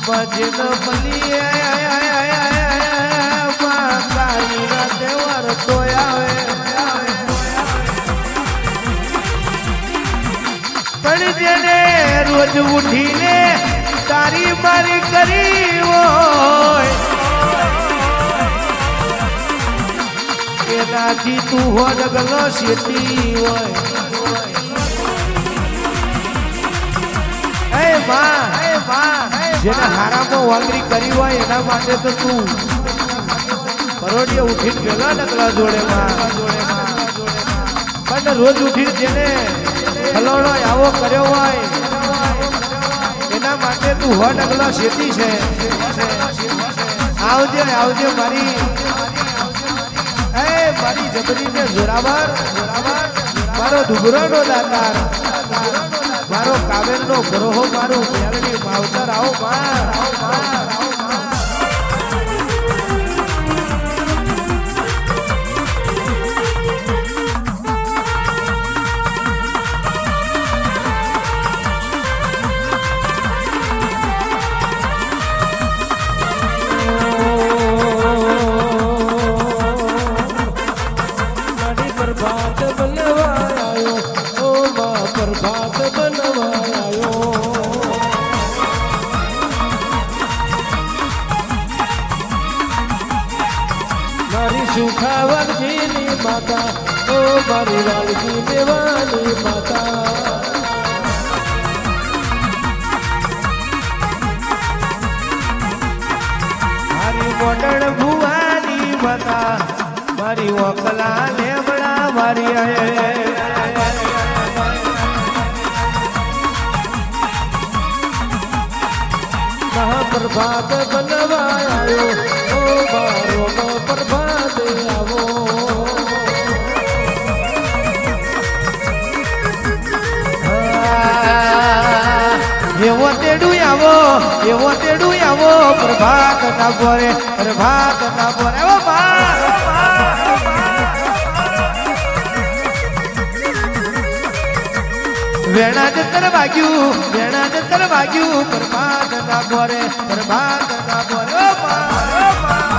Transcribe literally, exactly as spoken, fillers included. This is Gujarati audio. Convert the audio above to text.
ભજન પલી તારી રાતે વરતો આવે પણ જેને રોજ ઉઠીને તારી મારી કરી હોય એનાથી તું હોડ ગલો શેતી હોય એ માં એ માં જેને હારામાં વાંગરી કરી હોય એના માટે તો તું કરોડિયા ઉઠીને ભેગા નકલા જોડે માં પણ રોજ ઉઠીને જેને ખલોડો આવો કર્યો હોય એના માટે તું હો ડગલા શેતી છે આવજે આવજે મારી એ મારી જબરીને જોરાવર મારો ડુગરોનો દાતાર મારો કાવેરનો ગ્રહો મારું મેળવી માવતર આવો માર આવો માર प्रभात बनवायो ओ माँ प्रभात बनवायो मारी सुखावर जीनी माता ओ मारी वालकी देवानी माता મારી મોડળ ભુવાની માતા મારી ઓકલા લેબડા મારી પ્રભાત બનવાયો ઓ મારો પ્રભાત આવો એવો તેડું આવો એવો તેડું આવો પ્રભાત ના બોરે પ્રભાત ના બોરે એવો વેણા જતર વાગ્યું વેણા જતર વાગ્યું પ્રભાત ના બોરે પ્રભાત ના બોરે ઓ મા